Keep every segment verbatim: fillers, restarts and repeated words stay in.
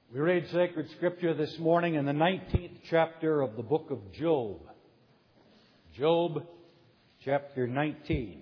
We read sacred scripture this morning in the nineteenth chapter of the book of Job. Job chapter nineteen.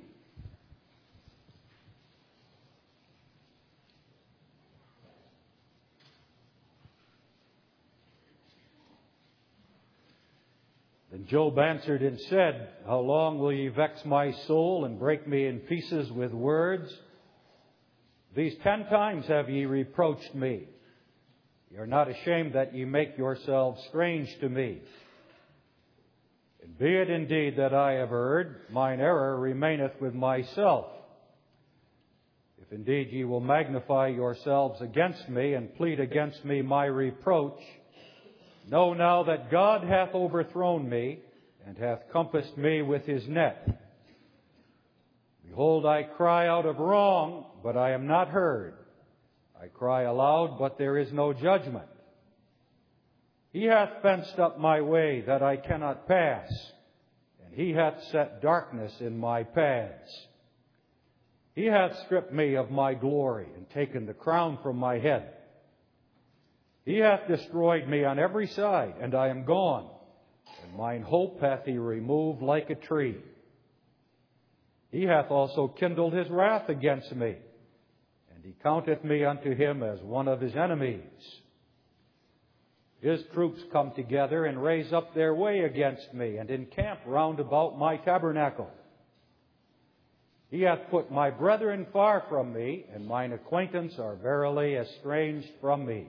Then Job answered and said, How long will ye vex my soul and break me in pieces with words? These ten times have ye reproached me. Ye are not ashamed that ye make yourselves strange to me. And be it indeed that I have erred, mine error remaineth with myself. If indeed ye will magnify yourselves against me and plead against me my reproach, know now that God hath overthrown me and hath compassed me with his net. Behold, I cry out of wrong, but I am not heard. I cry aloud, but there is no judgment. He hath fenced up my way that I cannot pass, and he hath set darkness in my paths. He hath stripped me of my glory and taken the crown from my head. He hath destroyed me on every side, and I am gone, and mine hope hath he removed like a tree. He hath also kindled his wrath against me, and he counteth me unto him as one of his enemies. His troops come together and raise up their way against me, and encamp round about my tabernacle. He hath put my brethren far from me, and mine acquaintance are verily estranged from me.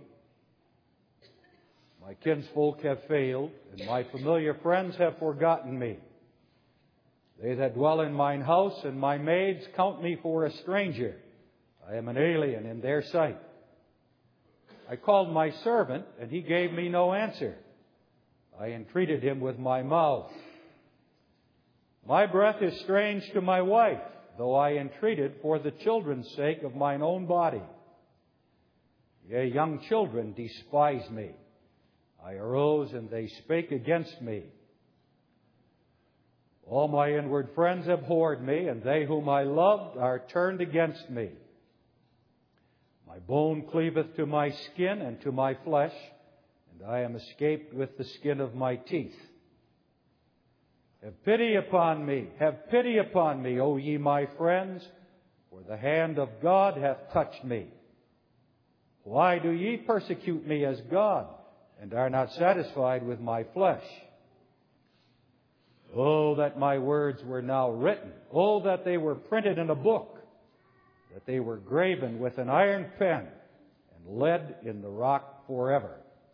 My kinsfolk have failed, and my familiar friends have forgotten me. They that dwell in mine house and my maids count me for a stranger. I am an alien in their sight. I called my servant, and he gave me no answer. I entreated him with my mouth. My breath is strange to my wife, though I entreated for the children's sake of mine own body. Yea, young children despise me. I arose, and they spake against me. All my inward friends abhorred me, and they whom I loved are turned against me. My bone cleaveth to my skin and to my flesh, and I am escaped with the skin of my teeth. Have pity upon me, have pity upon me, O ye my friends, for the hand of God hath touched me. Why do ye persecute me as God, and are not satisfied with my flesh? Oh, that my words were now written. Oh, that they were printed in a book, that they were graven with an iron pen and lead in the rock forever.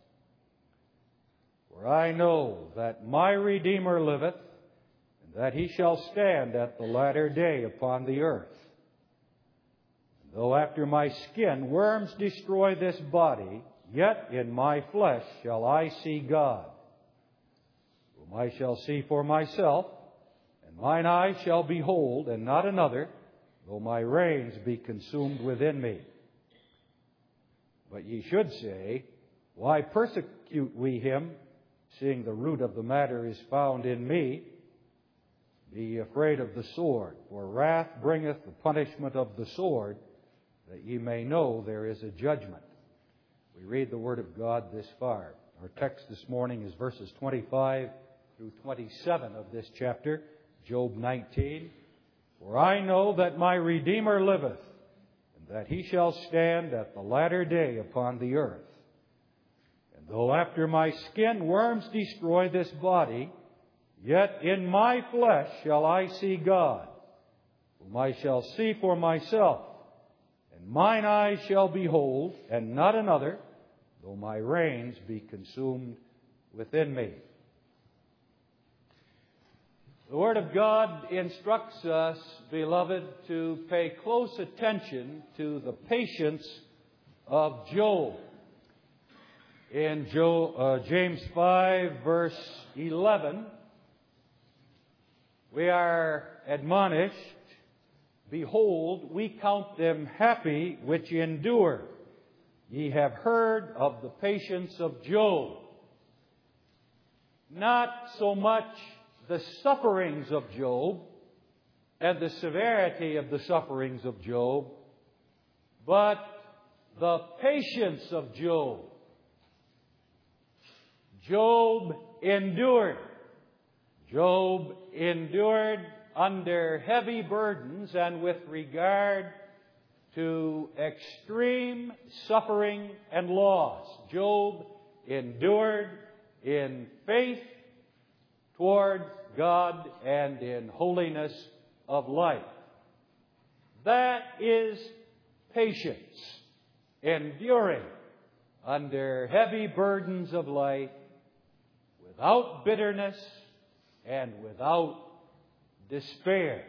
For I know that my Redeemer liveth, and that he shall stand at the latter day upon the earth. And though after my skin worms destroy this body, yet in my flesh shall I see God, whom I shall see for myself, and mine eyes shall behold, and not another, though my reins be consumed within me. But ye should say, Why persecute we him, seeing the root of the matter is found in me? Be ye afraid of the sword, for wrath bringeth the punishment of the sword, that ye may know there is a judgment. We read the Word of God this far. Our text this morning is verses twenty-five through twenty-seven of this chapter, Job nineteen. For I know that my Redeemer liveth, and that he shall stand at the latter day upon the earth. And though after my skin worms destroy this body, yet in my flesh shall I see God, whom I shall see for myself, and mine eyes shall behold, and not another, though my reins be consumed within me. The Word of God instructs us, beloved, to pay close attention to the patience of Job. In Job, uh, James five, verse eleven, we are admonished, Behold, we count them happy which endure. Ye have heard of the patience of Job. Not so much the sufferings of Job and the severity of the sufferings of Job, but the patience of Job. Job endured. Job endured under heavy burdens and with regard to extreme suffering and loss. Job endured in faith toward God and in holiness of life. That is patience, enduring under heavy burdens of life without bitterness and without despair.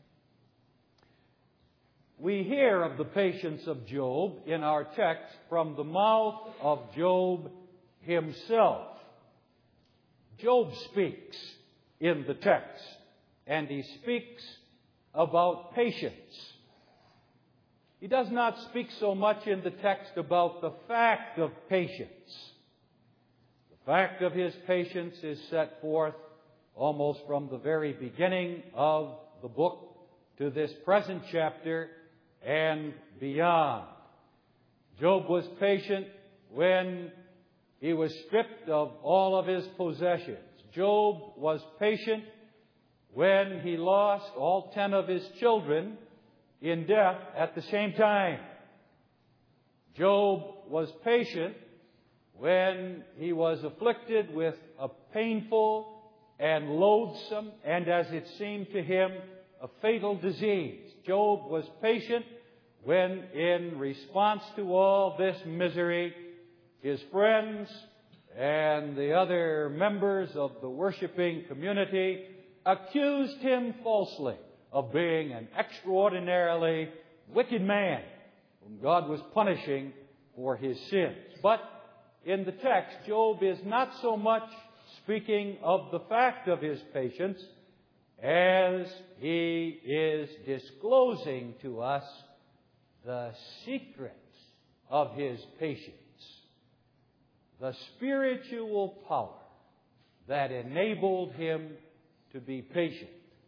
We hear of the patience of Job in our text from the mouth of Job himself. Job speaks in the text, and he speaks about patience. He does not speak so much in the text about the fact of patience. The fact of his patience is set forth almost from the very beginning of the book to this present chapter and beyond. Job was patient when he was stripped of all of his possessions. Job was patient when he lost all ten of his children in death at the same time. Job was patient when he was afflicted with a painful and loathsome, and as it seemed to him, a fatal disease. Job was patient when, in response to all this misery, his friends and the other members of the worshiping community accused him falsely of being an extraordinarily wicked man whom God was punishing for his sins. But in the text, Job is not so much speaking of the fact of his patience as he is disclosing to us the secrets of his patience, the spiritual power that enabled him to be patient.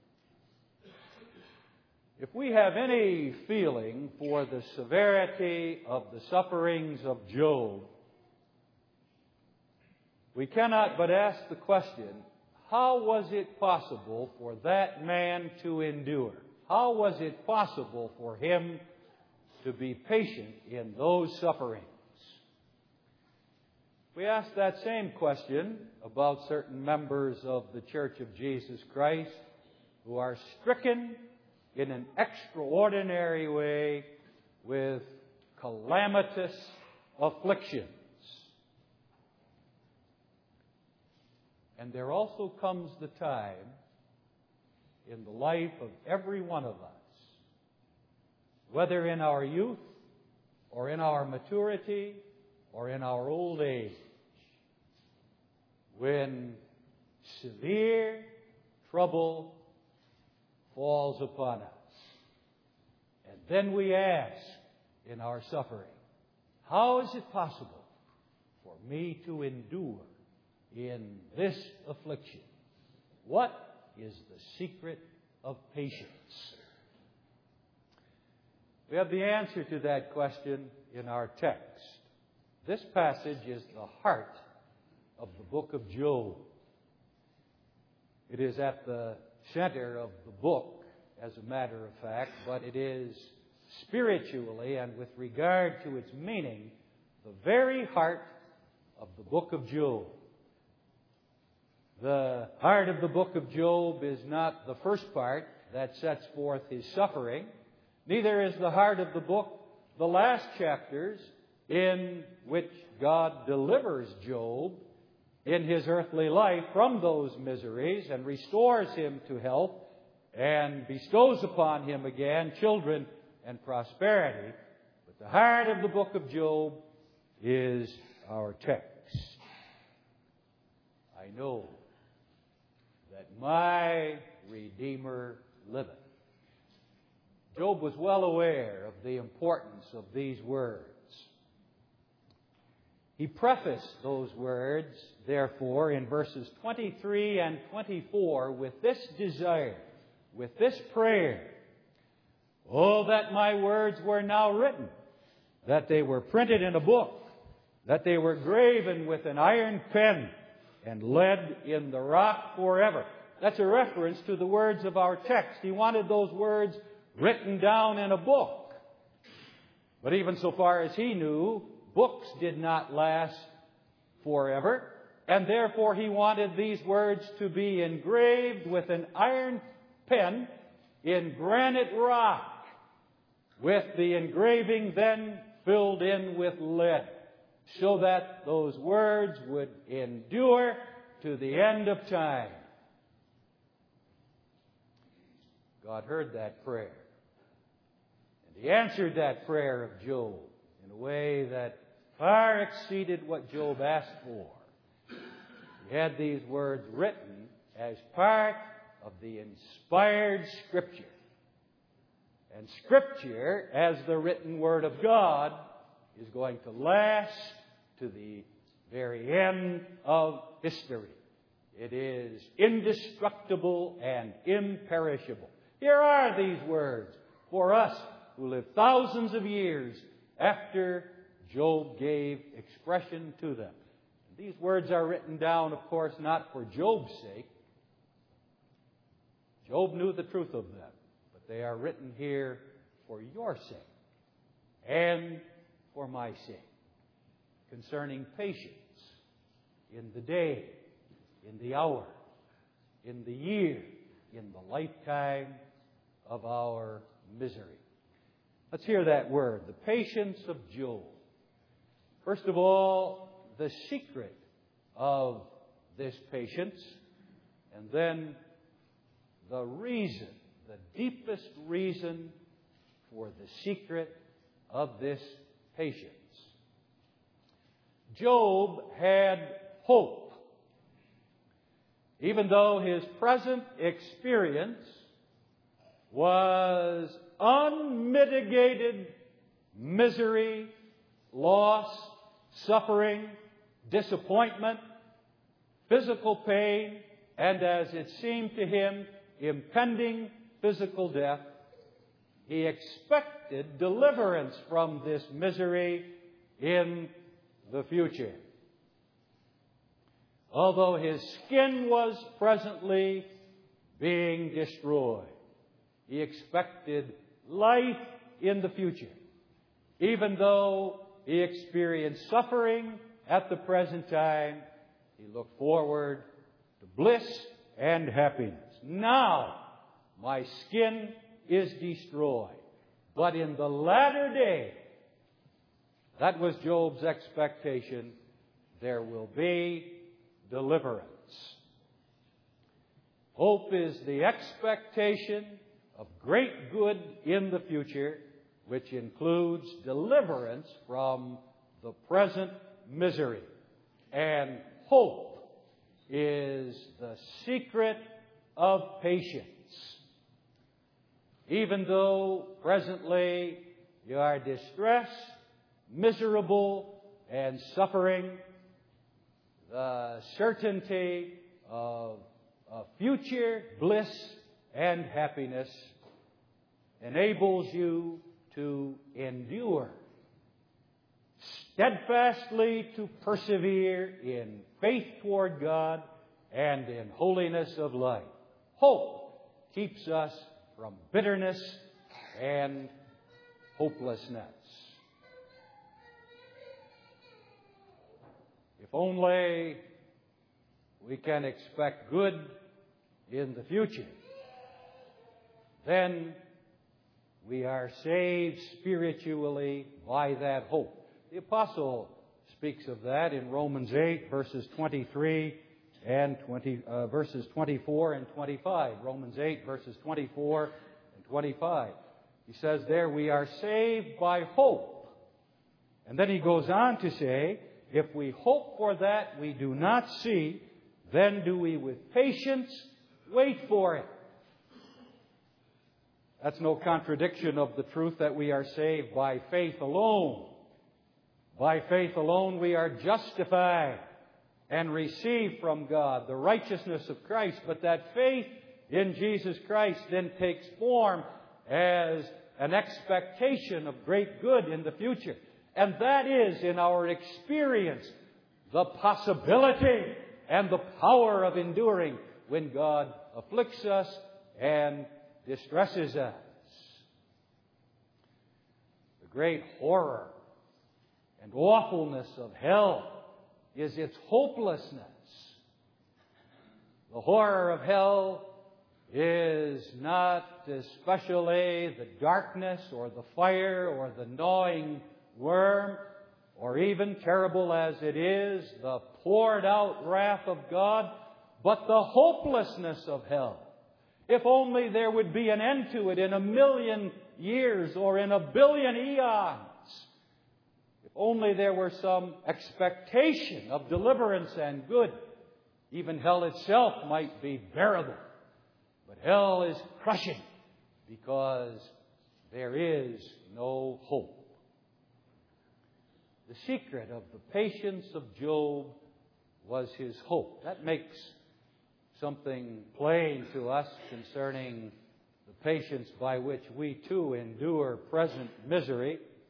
If we have any feeling for the severity of the sufferings of Job, we cannot but ask the question, how was it possible for that man to endure? How was it possible for him to be patient in those sufferings? We ask that same question about certain members of the Church of Jesus Christ who are stricken in an extraordinary way with calamitous afflictions. And there also comes the time in the life of every one of us, whether in our youth or in our maturity or in our old age, when severe trouble falls upon us. And then we ask in our suffering, how is it possible for me to endure in this affliction? What is the secret of patience? We have the answer to that question in our text. This passage is the heart of the book of Job. It is at the center of the book, as a matter of fact, but it is spiritually and with regard to its meaning, the very heart of the book of Job. The heart of the book of Job is not the first part that sets forth his suffering. Neither is the heart of the book the last chapters in which God delivers Job in his earthly life from those miseries and restores him to health and bestows upon him again children and prosperity. But the heart of the book of Job is our text. I know that my Redeemer liveth. Job was well aware of the importance of these words. He prefaced those words, therefore, in verses twenty-three and twenty-four with this desire, with this prayer. Oh, that my words were now written, that they were printed in a book, that they were graven with an iron pen, and lead in the rock forever. That's a reference to the words of our text. He wanted those words written down in a book. But even so far as he knew, books did not last forever. And therefore he wanted these words to be engraved with an iron pen in granite rock, with the engraving then filled in with lead, so that those words would endure to the end of time. God heard that prayer. And He answered that prayer of Job in a way that far exceeded what Job asked for. He had these words written as part of the inspired Scripture. And Scripture, as the written Word of God, is going to last to the very end of history. It is indestructible and imperishable. Here are these words for us who live thousands of years after Job gave expression to them. These words are written down, of course, not for Job's sake. Job knew the truth of them, but they are written here for your sake and for my sake, concerning patience in the day, in the hour, in the year, in the lifetime of our misery. Let's hear that word, the patience of Job. First of all, the secret of this patience, and then the reason, the deepest reason for the secret of this patience. Job had hope. Even though his present experience was unmitigated misery, loss, suffering, disappointment, physical pain, and as it seemed to him, impending physical death, he expected deliverance from this misery in the future. Although his skin was presently being destroyed, he expected life in the future. Even though he experienced suffering at the present time, he looked forward to bliss and happiness. Now, my skin is destroyed, but in the latter day, that was Job's expectation, there will be deliverance. Hope is the expectation of great good in the future, which includes deliverance from the present misery. And hope is the secret of patience. Even though presently you are distressed, miserable, and suffering, the certainty of a future bliss and happiness enables you to endure, steadfastly to persevere in faith toward God and in holiness of life. Hope keeps us from bitterness and hopelessness. If only we can expect good in the future, then we are saved spiritually by that hope. The Apostle speaks of that in Romans eight, verses twenty-three and twenty, uh, verses twenty-four and twenty-five. Romans eight, verses twenty-four and twenty-five. He says there, we are saved by hope. And then he goes on to say, if we hope for that we do not see, then do we with patience wait for it. That's no contradiction of the truth that we are saved by faith alone. By faith alone we are justified and receive from God the righteousness of Christ. But that faith in Jesus Christ then takes form as an expectation of great good in the future. And that is, in our experience, the possibility and the power of enduring when God afflicts us and distresses us. The great horror and awfulness of hell is its hopelessness. The horror of hell is not especially the darkness or the fire or the gnawing worm, or even, terrible as it is, the poured out wrath of God, but the hopelessness of hell. If only there would be an end to it in a million years or in a billion eons. If only there were some expectation of deliverance and good, even hell itself might be bearable. But hell is crushing because there is no hope. The secret of the patience of Job was his hope. That makes something plain to us concerning the patience by which we too endure present misery.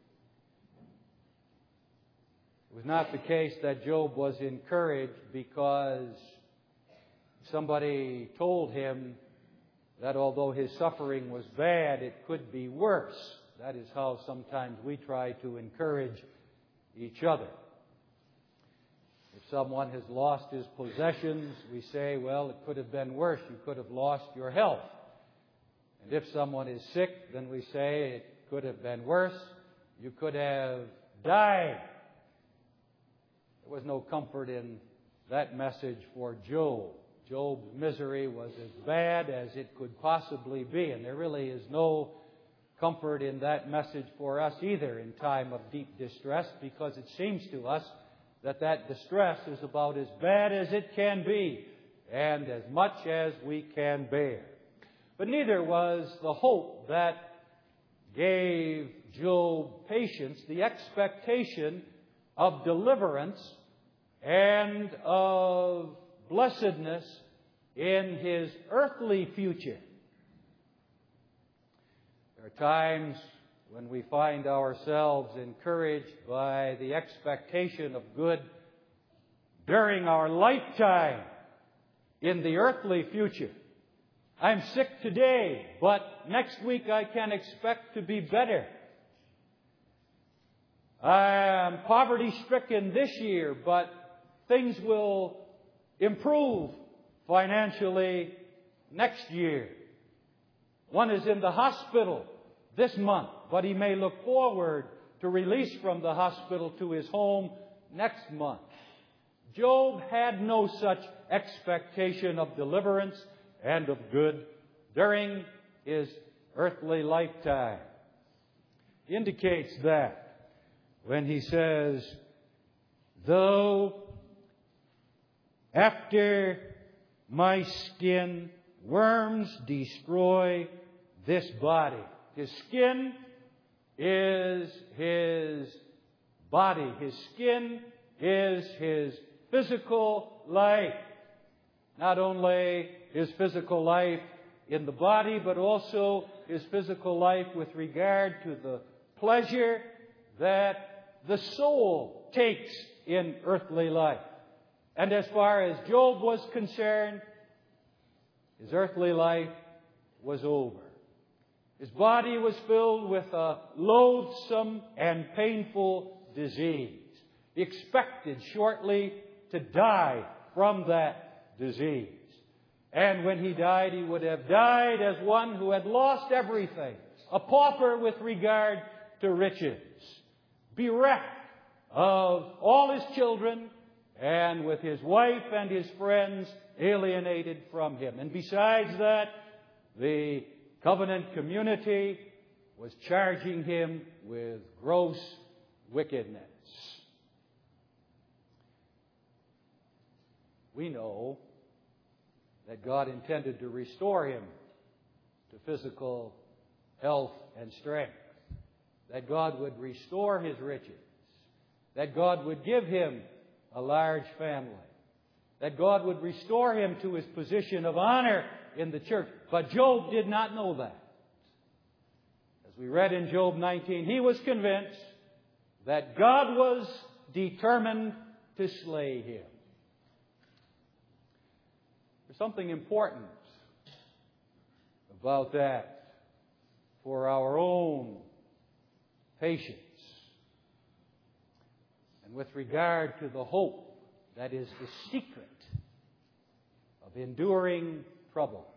It was not the case that Job was encouraged because somebody told him that although his suffering was bad, it could be worse. That is how sometimes we try to encourage each other. If someone has lost his possessions, we say, well, it could have been worse. You could have lost your health. And if someone is sick, then we say it could have been worse. You could have died. There was no comfort in that message for Job. Job's misery was as bad as it could possibly be. And there really is no comfort in that message for us either in time of deep distress, because it seems to us that that distress is about as bad as it can be and as much as we can bear. But neither was the hope that gave Job patience, the expectation of deliverance and of blessedness in his earthly future. There are times when we find ourselves encouraged by the expectation of good during our lifetime in the earthly future. I'm sick today, but next week I can expect to be better. I'm poverty-stricken this year, but things will improve financially next year. One is in the hospital this month, but he may look forward to release from the hospital to his home next month. Job had no such expectation of deliverance and of good during his earthly lifetime. He indicates that when he says, though after my skin worms destroy this body. His skin is his body. His skin is his physical life. Not only his physical life in the body, but also his physical life with regard to the pleasure that the soul takes in earthly life. And as far as Job was concerned, his earthly life was over. His body was filled with a loathsome and painful disease. He expected shortly to die from that disease. And when he died, he would have died as one who had lost everything, a pauper with regard to riches, bereft of all his children, and with his wife and his friends alienated from him. And besides that, the covenant community was charging him with gross wickedness. We know that God intended to restore him to physical health and strength, that God would restore his riches, that God would give him a large family, that God would restore him to his position of honor in the church. But Job did not know that. As we read in Job nineteen, he was convinced that God was determined to slay him. There's something important about that for our own patience. And with regard to the hope that is the secret of enduring troubles.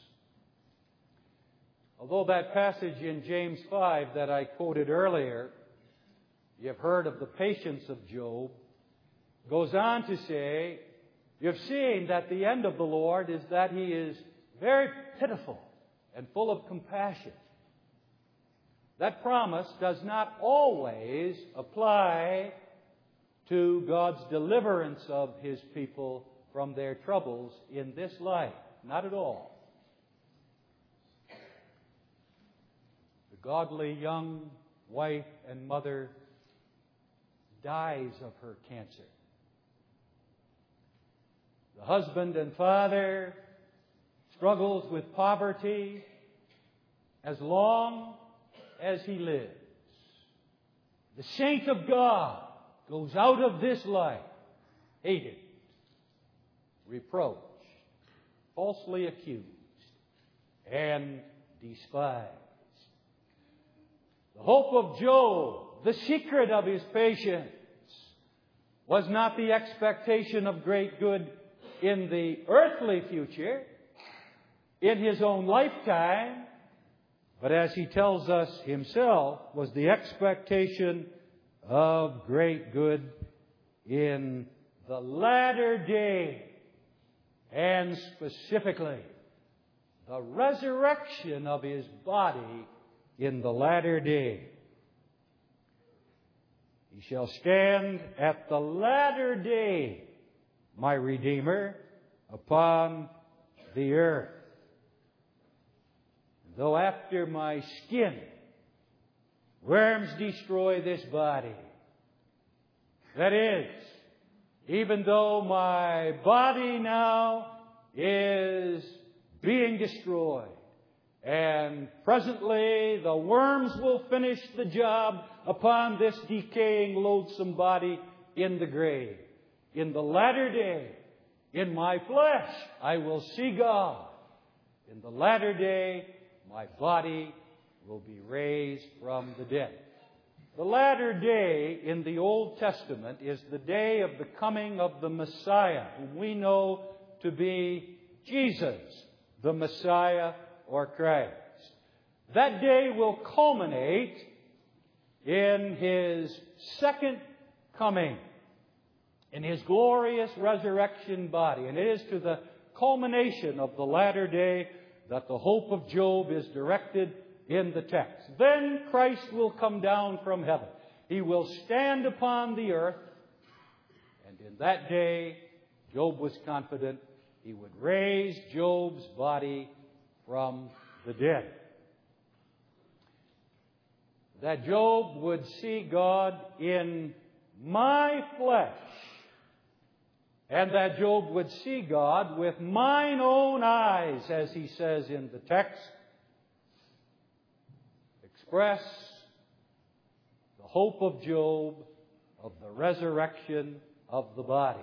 Although that passage in James five that I quoted earlier, you have heard of the patience of Job, goes on to say, you've seen that the end of the Lord is that He is very pitiful and full of compassion. That promise does not always apply to God's deliverance of His people from their troubles in this life. Not at all. The godly young wife and mother dies of her cancer. The husband and father struggles with poverty as long as he lives. The saint of God goes out of this life hated, reproached, falsely accused, and despised. The hope of Job, the secret of his patience, was not the expectation of great good in the earthly future, in his own lifetime, but as he tells us himself, was the expectation of great good in the latter day, and specifically the resurrection of his body in the latter day. He shall stand at the latter day, my Redeemer, upon the earth. Though after my skin worms destroy this body, that is, even though my body now is being destroyed, and presently the worms will finish the job upon this decaying, loathsome body in the grave. In the latter day, in my flesh, I will see God. In the latter day, my body will be raised from the dead. The latter day in the Old Testament is the day of the coming of the Messiah, whom we know to be Jesus, the Messiah or Christ. That day will culminate in His second coming, in His glorious resurrection body. And it is to the culmination of the latter day that the hope of Job is directed in the text. Then Christ will come down from heaven. He will stand upon the earth, and in that day, Job was confident He would raise Job's body from the dead. That Job would see God in my flesh, and that Job would see God with mine own eyes, as he says in the text, express the hope of Job of the resurrection of the body.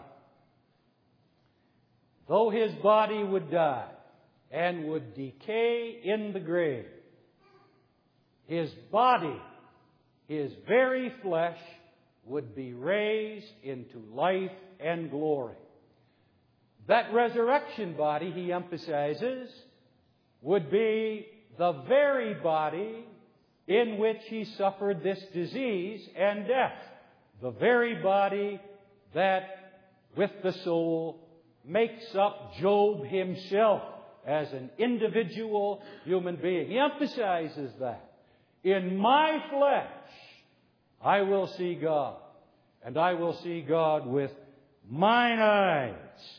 Though his body would die and would decay in the grave, his body, his very flesh, would be raised into life and glory. That resurrection body, he emphasizes, would be the very body in which he suffered this disease and death. The very body that, with the soul, makes up Job himself as an individual human being. He emphasizes that. In my flesh, I will see God, and I will see God with mine eyes,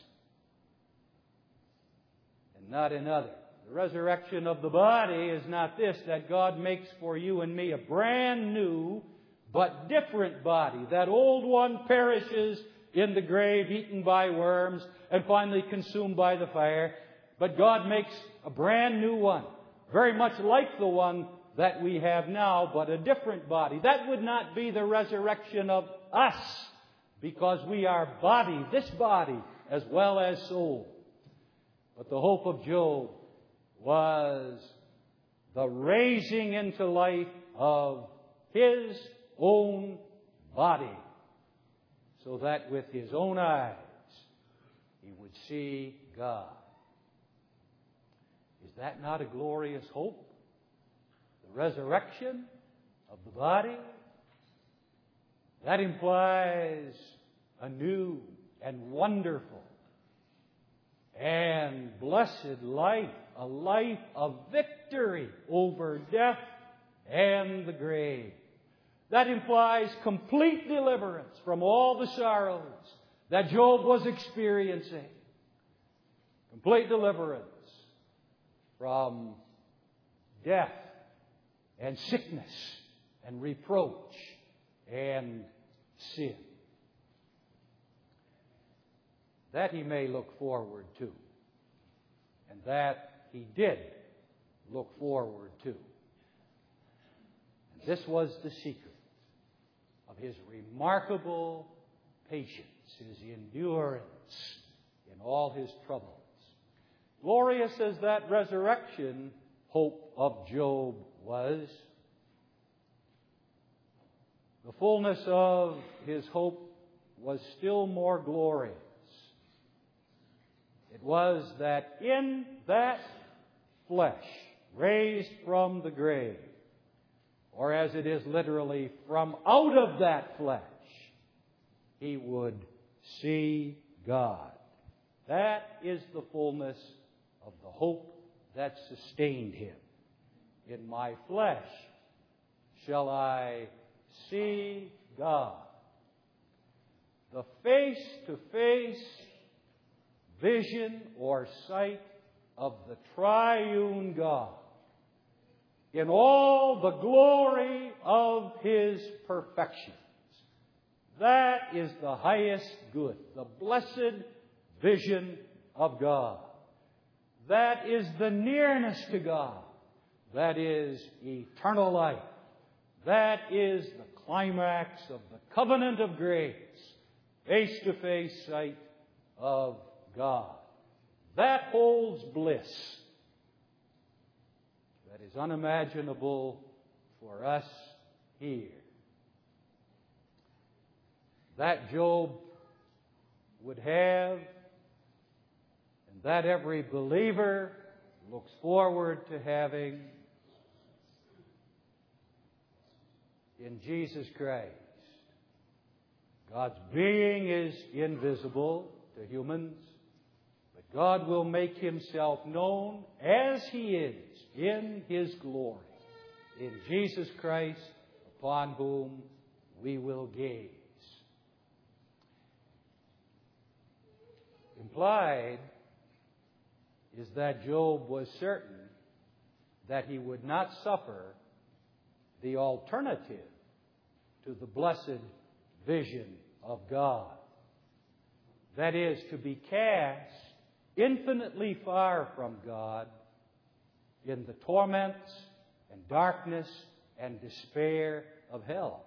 and not another. The resurrection of the body is not this, that God makes for you and me a brand new but different body. That old one perishes in the grave, eaten by worms, and finally consumed by the fire. But God makes a brand new one, very much like the one that we have now, but a different body. That would not be the resurrection of us, because we are body, this body, as well as soul. But the hope of Job was the raising into life of his own body, so that with his own eyes he would see God. Is that not a glorious hope? The resurrection of the body? That implies a new and wonderful and blessed life, a life of victory over death and the grave. That implies complete deliverance from all the sorrows that Job was experiencing. Complete deliverance from death and sickness and reproach and sin. That he may look forward to. And that he did look forward to. And this was the secret of his remarkable patience, his endurance in all his troubles. Glorious as that resurrection hope of Job was, the fullness of his hope was still more glorious. It was that in that flesh, raised from the grave, or as it is literally, from out of that flesh, he would see God. That is the fullness of the hope that sustained him. In my flesh shall I see God. The face-to-face vision or sight of the triune God in all the glory of His perfections. That is the highest good, the blessed vision of God. That is the nearness to God. That is eternal life. That is the climax of the covenant of grace, face-to-face sight of God. That holds bliss that is unimaginable for us here. That Job would have, and that every believer looks forward to having in Jesus Christ. God's being is invisible to humans, but God will make Himself known as He is in His glory, in Jesus Christ, upon whom we will gaze. Implied is that Job was certain that he would not suffer the alternative to the blessed vision of God. That is, to be cast infinitely far from God in the torments and darkness and despair of hell.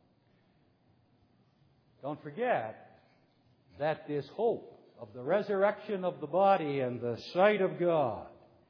Don't forget that this hope of the resurrection of the body and the sight of God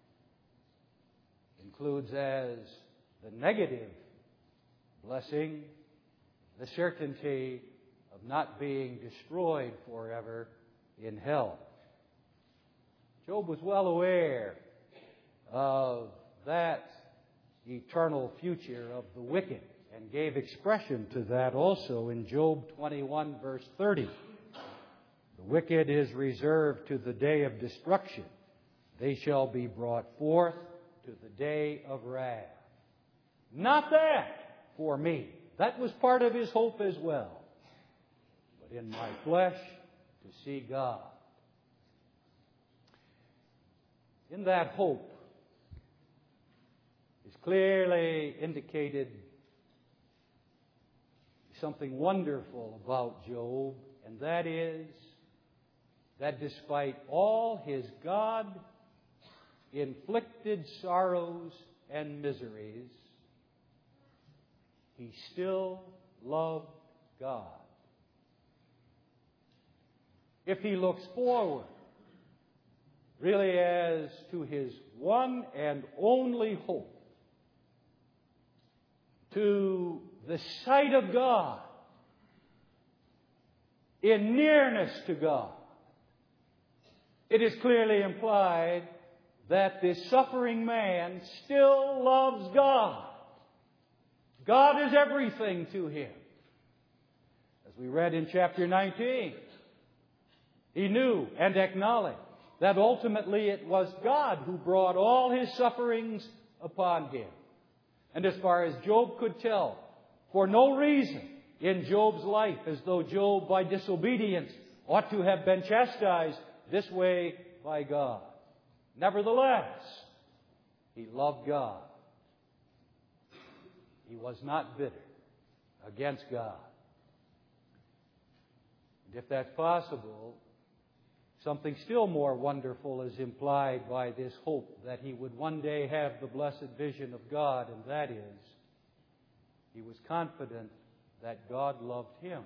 includes as the negative blessing the certainty of not being destroyed forever in hell. Job was well aware of that eternal future of the wicked and gave expression to that also in Job twenty-one, verse thirty. The wicked is reserved to the day of destruction. They shall be brought forth to the day of wrath. Not that for me. That was part of his hope as well. But in my flesh, to see God. In that hope is clearly indicated something wonderful about Job, and that is that despite all his God-inflicted sorrows and miseries, he still loved God. If he looks forward really as to his one and only hope, to the sight of God, in nearness to God. It is clearly implied that this suffering man still loves God. God is everything to him. As we read in chapter nineteen, he knew and acknowledged that ultimately it was God who brought all his sufferings upon him. And as far as Job could tell, for no reason in Job's life, as though Job by disobedience ought to have been chastised this way by God. Nevertheless, he loved God. He was not bitter against God. And if that's possible, something still more wonderful is implied by this hope that he would one day have the blessed vision of God, and that is, he was confident that God loved him.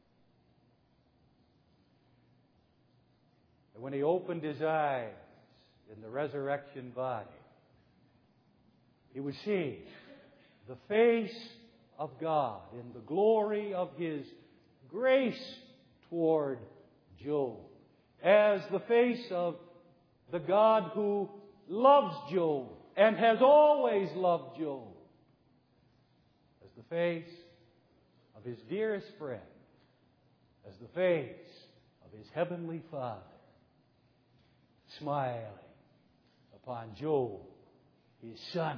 And when he opened his eyes in the resurrection body, he would see the face of God in the glory of his grace toward Job, as the face of the God who loves Job and has always loved Job, as the face of his dearest friend, as the face of his heavenly Father, smiling upon Job, his son.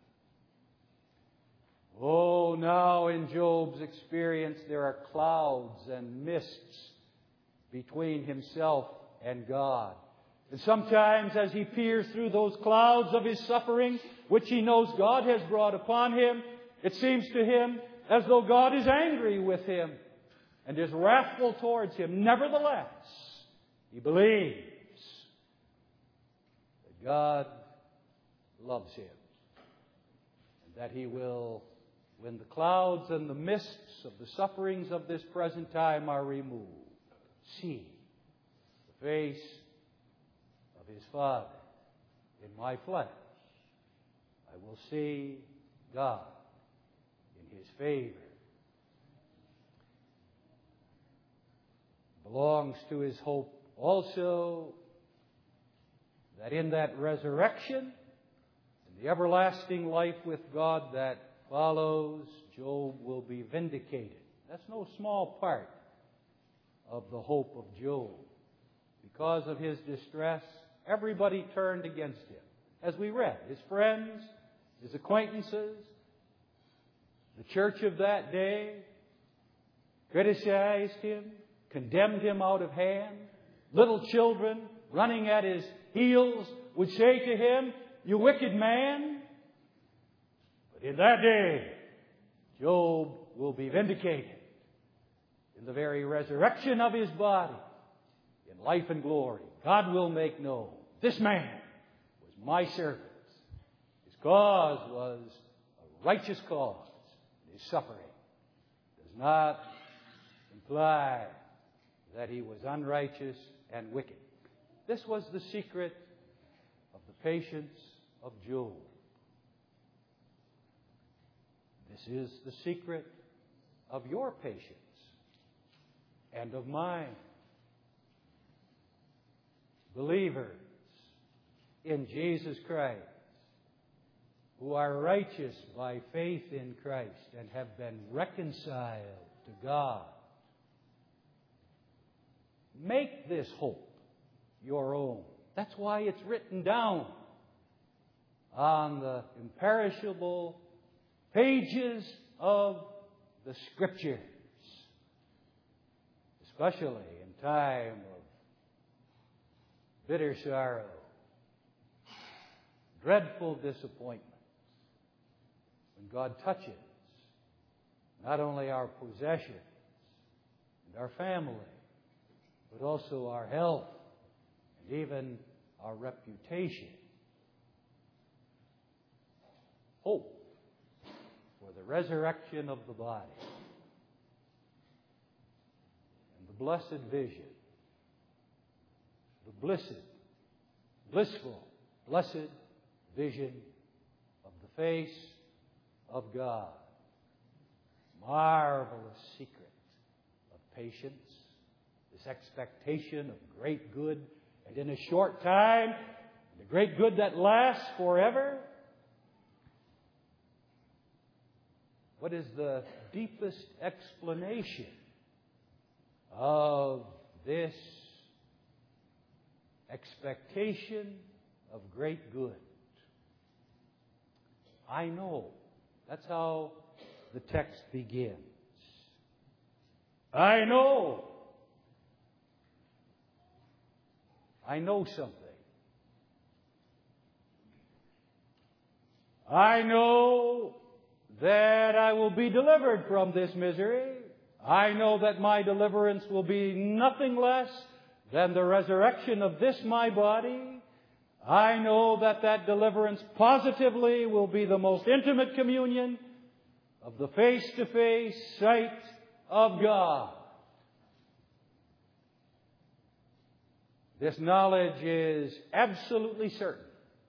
Oh, now in Job's experience there are clouds and mists between himself and God. And sometimes as he peers through those clouds of his suffering, which he knows God has brought upon him, it seems to him as though God is angry with him and is wrathful towards him. Nevertheless, he believes that God loves him and that he will, when the clouds and the mists of the sufferings of this present time are removed, see the face of his Father in my flesh. I will see God in his favor. It belongs to his hope also that in that resurrection and the everlasting life with God that follows, Job will be vindicated. That's no small part of the hope of Job. Because of his distress, everybody turned against him. As we read, his friends, his acquaintances, the church of that day criticized him, condemned him out of hand. Little children running at his heels would say to him, "You wicked man." But in that day, Job will be vindicated in the very resurrection of his body, in life and glory. God will make known, this man was my servant. His cause was a righteous cause. His suffering does not imply that he was unrighteous and wicked. This was the secret of the patience of Job. This is the secret of your patience and of mine. Believers in Jesus Christ, who are righteous by faith in Christ and have been reconciled to God, make this hope your own. That's why it's written down on the imperishable pages of the Scriptures, especially in time of bitter sorrow, dreadful disappointments, when God touches not only our possessions and our family, but also our health and even our reputation. Hope for the resurrection of the body and the blessed vision, the blessed blissful, blessed vision of the face of God. Marvelous secret of patience, this expectation of great good, and in a short time, the great good that lasts forever. What is the deepest explanation of this expectation of great good? I know. That's how the text begins. I know. I know something. I know that I will be delivered from this misery. I know that my deliverance will be nothing less than the resurrection of this my body. I know that that deliverance positively will be the most intimate communion of the face-to-face sight of God. This knowledge is absolutely certain.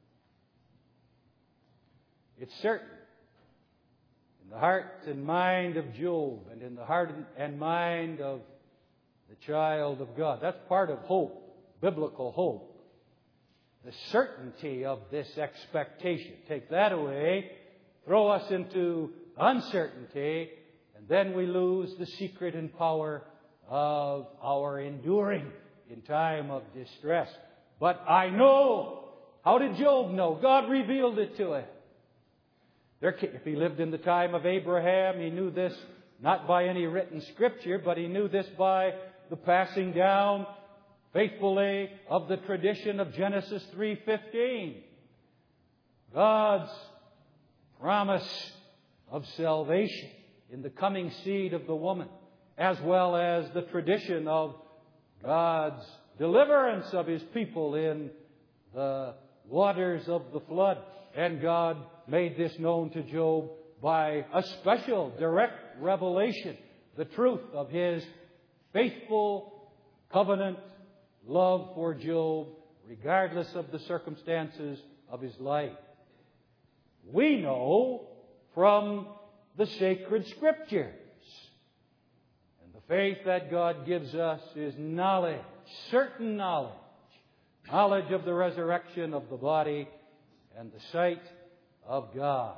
It's certain in the heart and mind of Job and in the heart and mind of the child of God. That's part of hope, biblical hope. The certainty of this expectation. Take that away, throw us into uncertainty, and then we lose the secret and power of our enduring in time of distress. But I know. How did Job know? God revealed it to him. There, if he lived in the time of Abraham, he knew this not by any written scripture, but he knew this by the passing down faithfully of the tradition of Genesis three fifteen. God's promise of salvation in the coming seed of the woman, as well as the tradition of God's deliverance of His people in the waters of the flood. And God made this known to Job by a special, direct revelation, the truth of His faithful covenant love for Job, regardless of the circumstances of his life. We know from the sacred Scriptures. And the faith that God gives us is knowledge, certain knowledge. Knowledge of the resurrection of the body and the sight of God.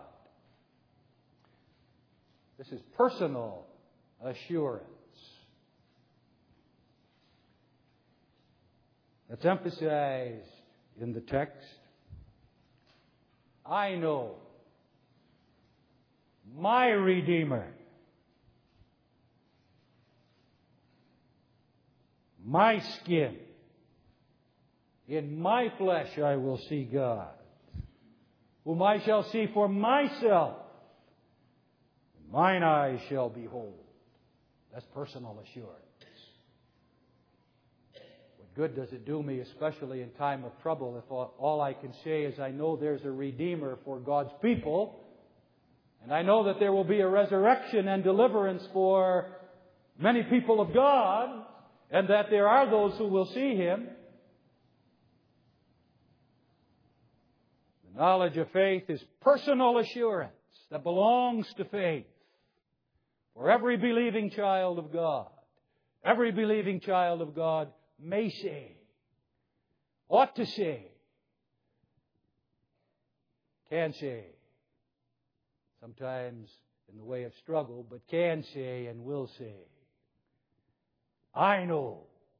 This is personal assurance. That's emphasized in the text. I know my Redeemer, my skin, in my flesh I will see God, whom I shall see for myself. Mine eyes shall behold. That's personal assurance. Good does it do me, especially in time of trouble, if all I can say is I know there's a Redeemer for God's people, and I know that there will be a resurrection and deliverance for many people of God, and that there are those who will see Him. The knowledge of faith is personal assurance that belongs to faith for every believing child of God. Every believing child of God may say, ought to say, can say, sometimes in the way of struggle, but can say and will say, I know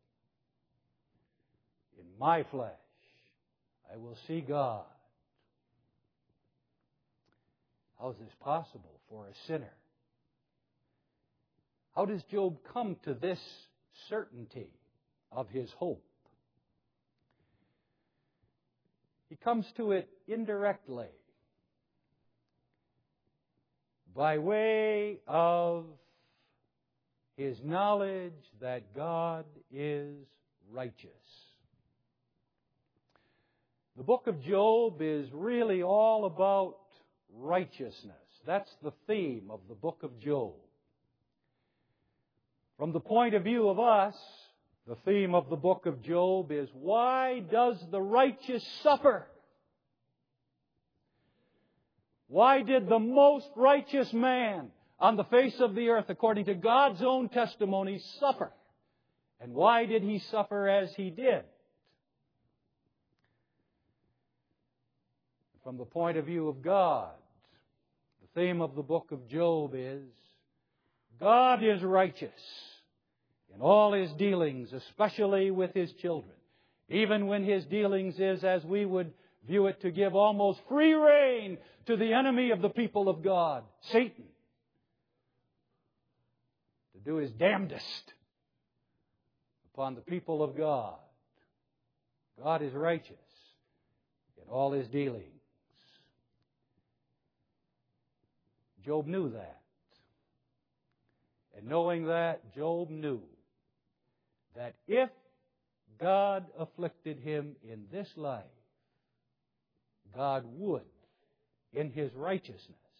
in my flesh I will see God. How is this possible for a sinner? How does Job come to this certainty of his hope? He comes to it indirectly, by way of his knowledge that God is righteous. The book of Job is really all about righteousness. That's the theme of the book of Job. From the point of view of us, The theme of the book of Job is, why does the righteous suffer? Why did the most righteous man on the face of the earth, according to God's own testimony, suffer? And why did he suffer as he did? From the point of view of God, the theme of the book of Job is, God is righteous in all His dealings, especially with His children. Even when His dealings is, as we would view it, to give almost free rein to the enemy of the people of God, Satan, to do his damnedest upon the people of God. God is righteous in all His dealings. Job knew that. And knowing that, Job knew that if God afflicted him in this life, God would, in His righteousness,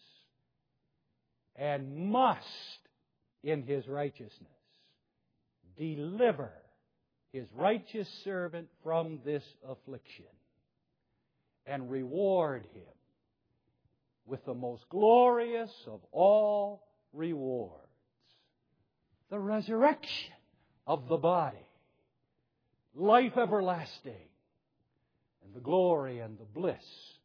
and must, in His righteousness, deliver His righteous servant from this affliction and reward him with the most glorious of all rewards, the resurrection of the body, life everlasting, and the glory and the bliss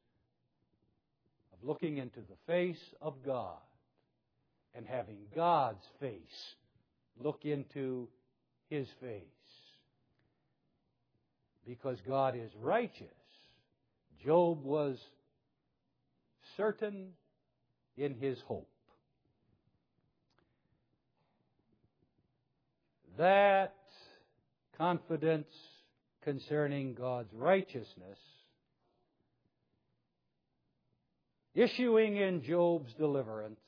of looking into the face of God and having God's face look into His face. Because God is righteous, Job was certain in his hope. That confidence concerning God's righteousness issuing in Job's deliverance,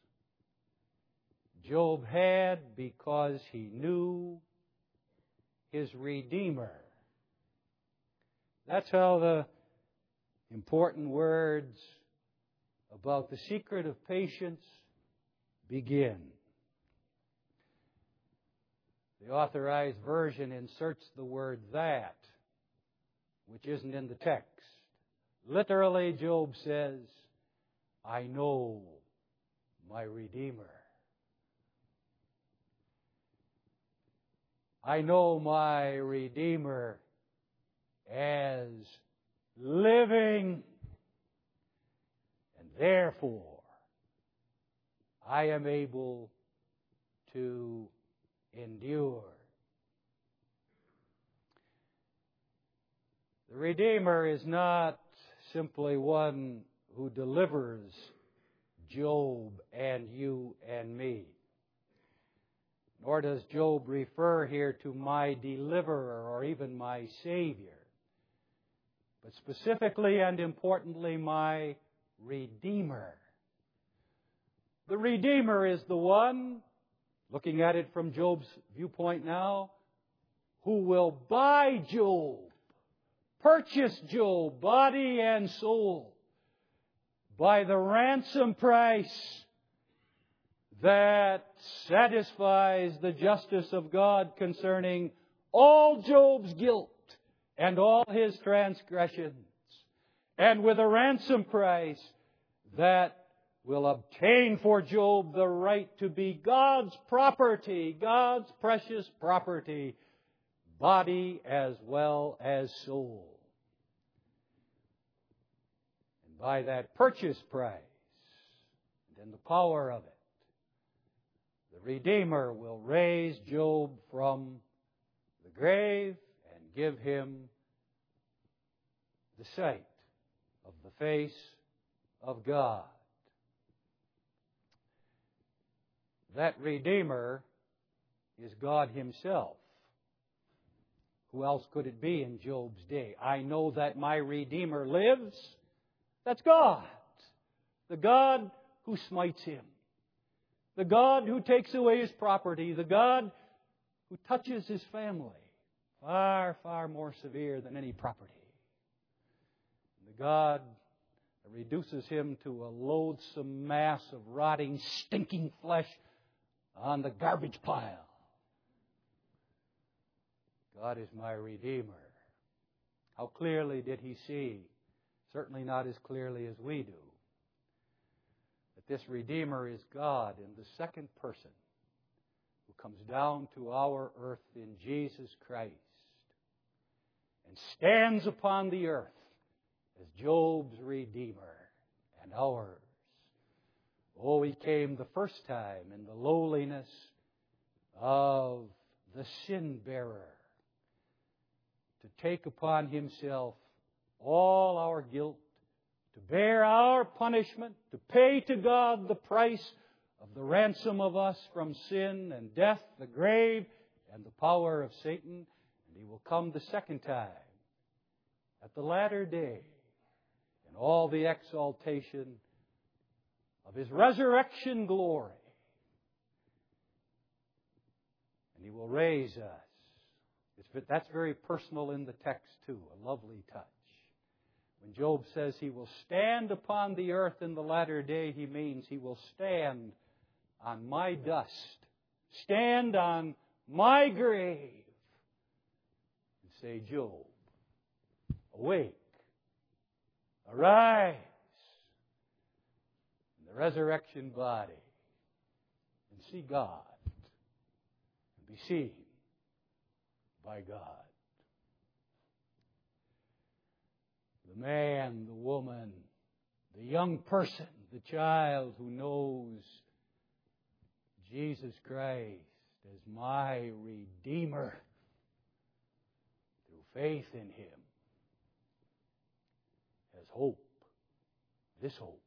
Job had because he knew his Redeemer. That's how the important words about the secret of patience begin. The Authorized Version inserts the word that, which isn't in the text. Literally, Job says, I know my Redeemer. I know my Redeemer as living, and therefore I am able to endure. The Redeemer is not simply one who delivers Job and you and me. Nor does Job refer here to my deliverer or even my Savior, but specifically and importantly, my Redeemer. The Redeemer is the one, looking at it from Job's viewpoint now, who will buy Job, purchase Job, body and soul, by the ransom price that satisfies the justice of God concerning all Job's guilt and all his transgressions, and with a ransom price that will obtain for Job the right to be God's property, God's precious property, body as well as soul. And by that purchase price and in the power of it, the Redeemer will raise Job from the grave and give him the sight of the face of God. That Redeemer is God Himself. Who else could it be in Job's day? I know that my Redeemer lives. That's God. The God who smites him. The God who takes away his property. The God who touches his family. Far, far more severe than any property. The God that reduces him to a loathsome mass of rotting, stinking flesh on the garbage pile. God is my Redeemer. How clearly did he see? Certainly not as clearly as we do. That this Redeemer is God in the second person who comes down to our earth in Jesus Christ and stands upon the earth as Job's Redeemer and ours. Oh, he came the first time in the lowliness of the sin-bearer to take upon himself all our guilt, to bear our punishment, to pay to God the price of the ransom of us from sin and death, the grave, and the power of Satan. And he will come the second time at the latter day in all the exaltation of his resurrection glory. And he will raise us. It's, that's very personal in the text too, a lovely touch. When Job says he will stand upon the earth in the latter day, he means he will stand on my dust, stand on my grave, and say, Job, awake, arise in the resurrection body, and see God, and be seen by God. The man, the woman, the young person, the child who knows Jesus Christ as my Redeemer through faith in Him has hope, this hope.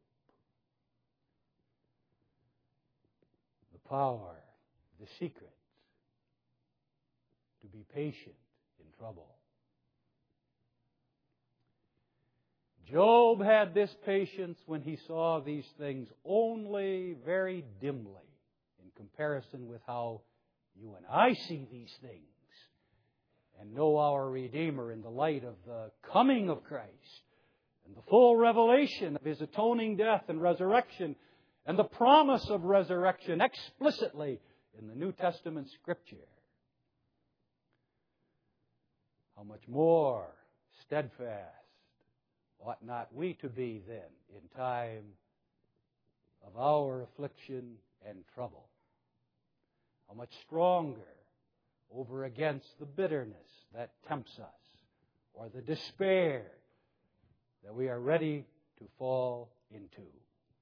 The power, the secret to be patient in trouble. Job had this patience when he saw these things only very dimly in comparison with how you and I see these things and know our Redeemer in the light of the coming of Christ and the full revelation of His atoning death and resurrection and the promise of resurrection explicitly in the New Testament Scripture. How much more steadfast ought not we to be then in time of our affliction and trouble? How much stronger over against the bitterness that tempts us or the despair that we are ready to fall into.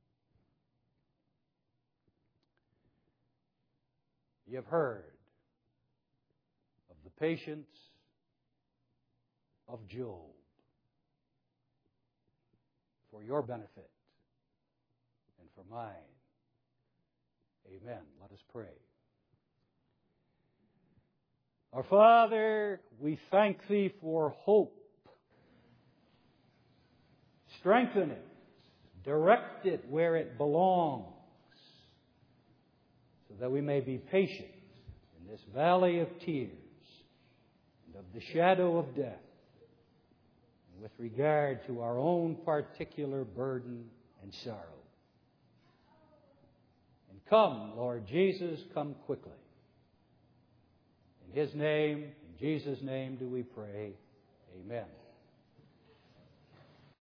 You have heard of the patience of Job for your benefit and for mine. Amen. Let us pray. Our Father, we thank Thee for hope. Strengthen it. Direct it where it belongs, so that we may be patient in this valley of tears and of the shadow of death, and with regard to our own particular burden and sorrow. And come, Lord Jesus, come quickly. In His name, in Jesus' name do we pray. Amen.